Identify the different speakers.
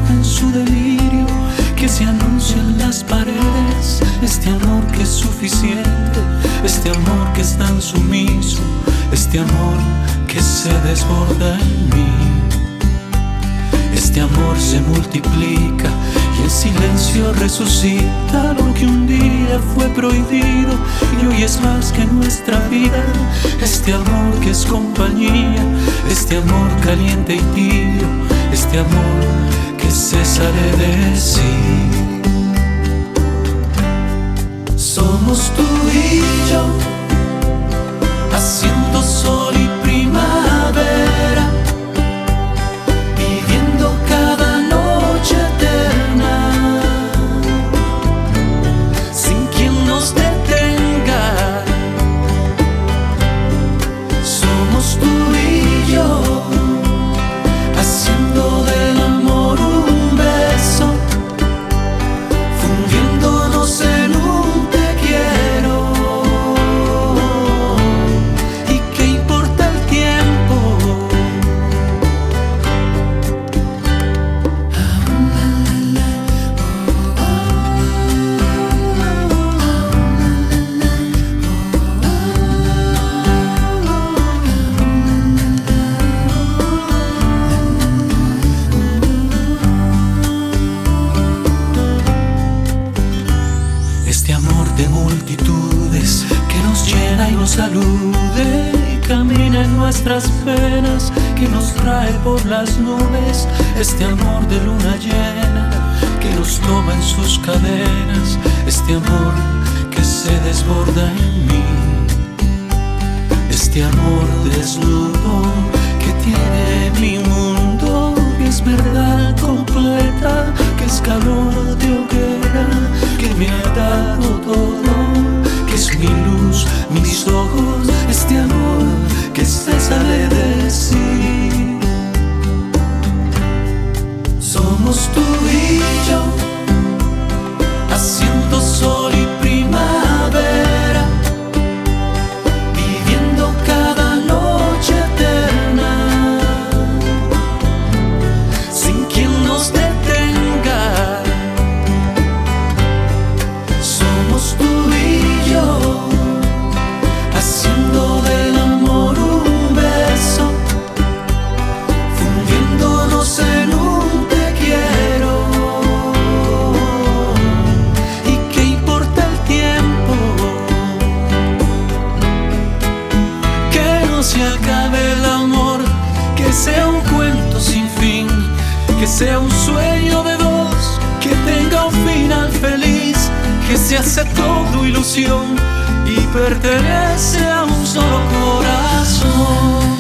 Speaker 1: despierta en su delirio, que se anuncia en las paredes. Este amor que es suficiente, este amor que es tan sumiso, este amor que se desborda en mí. Este amor se multiplica y en silencio resucita lo que un día fue prohibido y hoy es más que nuestra vida. Este amor que es compañía, este amor caliente y tibio, este amor que se sale de sí. Somos tú y yo, haciendo sol y primavera, viviendo cada noche eterna, sin quien nos detenga. Somos tú y yo, haciendo del amor un beso, fundiéndonos en un te quiero. ¿Y qué importa el tiempo? Este amor de multitudes que nos llena y nos salude y camina en nuestras venas, que nos trae por las nubes. Este amor de luna llena que nos toma en sus cadenas, este amor que se desborda en mí. Este amor desnudo que tiene mi mundo, que es verdad completa, que es calor de hoguera, que me ha dado todo, que es mi luz, mis ojos. Este amor que se sale de sí. Somos tú y yo, haciendo sol y primavera, viviendo cada noche eterna, sin quien nos detenga. Somos tú y yo, haciendo del amor un beso, fundiéndonos en un te quiero. ¿Y qué importa el tiempo? Que no se acabe el amor, que sea un cuento sin fin, que sea un sueño de dos, que tenga un final feliz, que se hace todo ilusión y pertenece a un solo corazón.